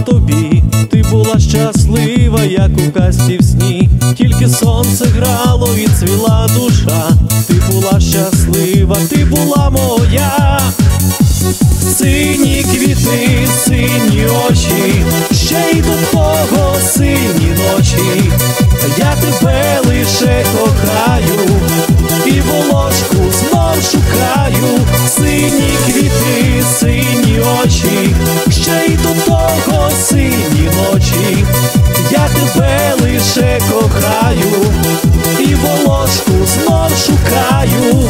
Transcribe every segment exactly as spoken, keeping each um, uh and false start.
тобі. Ти була щаслива, як у казці в сні, тільки сонце грало і цвіла душа. Ти була щаслива, ти була моя. Сині квіти, сині очі, ще й до того сині ночі. Я тебе лише кохаю і волошку знов шукаю. Сині квіти, сині очі, ще й до того сині ночі. Я тебе лише кохаю і волошку знов шукаю.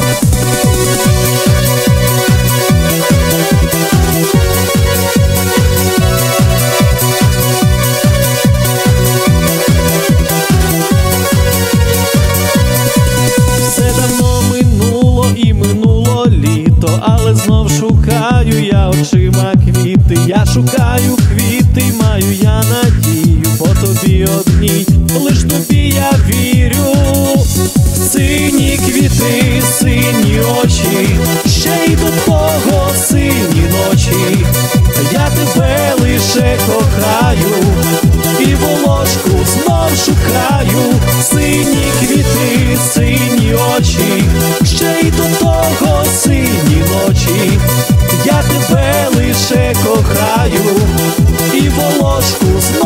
І минуло літо, але знов шукаю я очима квіти. Я шукаю квіти, маю я надію по тобі одній, лиш тобі я вірю. Сині квіти, сині очі, ще й до того сині ночі. Я тебе лише кохаю і волошку знов шукаю. Сині квіти, сині очі, ще й до того сині ночі. Я тебе лише кохаю і волошку знов